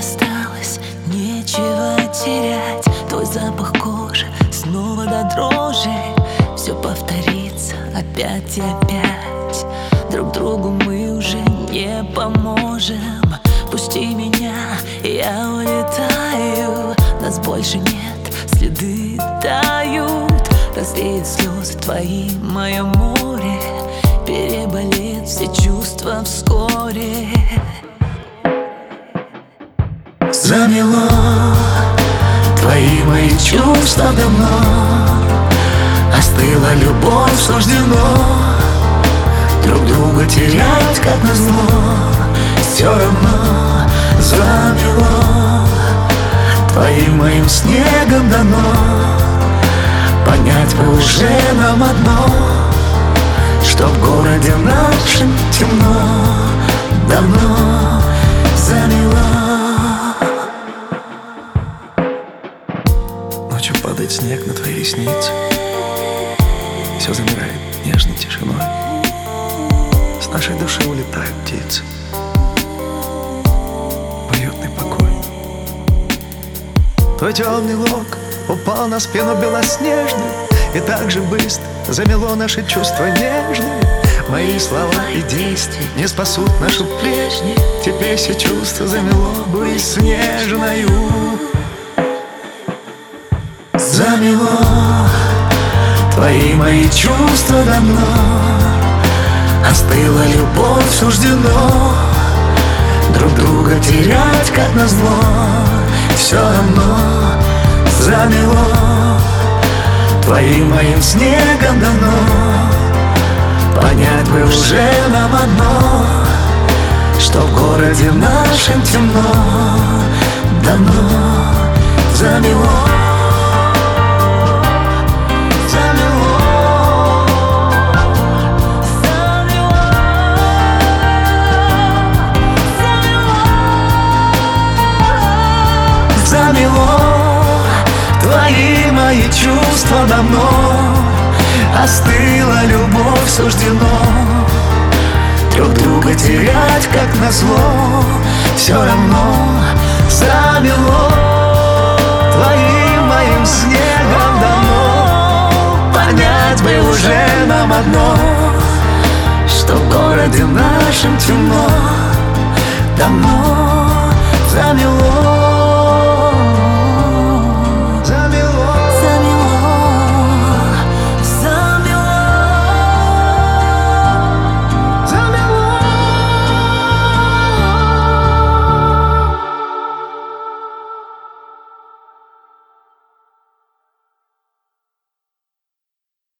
осталось нечего терять. Твой запах кожи снова до дрожи. Все повторится опять и опять. Друг другу мы уже не поможем. Пусти меня, я улетаю. Нас больше нет, следы тают. Развеют слезы твои, мое море. Переболит все чувства вскоре. Замело твои мои чувства давно. Остыла любовь, суждено друг друга терять, как назло. Все равно замело твоим моим снегом дано. Понять бы уже нам одно, что в городе нашем темно. Давно замело. Ночью падает снег на твои ресницы. Все замирает нежной тишиной. С нашей души улетают птицы в уютный покой. Твой темный лок упал на спину белоснежную, и так же быстро замело наши чувства нежные. Мои слова и действия не спасут нашу прежнюю. Теперь все чувства замело бурей снежною. Замело твои мои чувства давно. Остыла любовь, суждено друг друга терять, как назло. Все равно замело твоим моим снегом давно. Понять бы уже нам одно, что в городе нашем темно. Давно замело. Замело твои мои чувства давно. Остыла любовь, суждено друг друга терять, как назло. Все равно замело твоим моим снегом давно. Понять бы уже нам одно, что в городе нашем темно. Давно замело.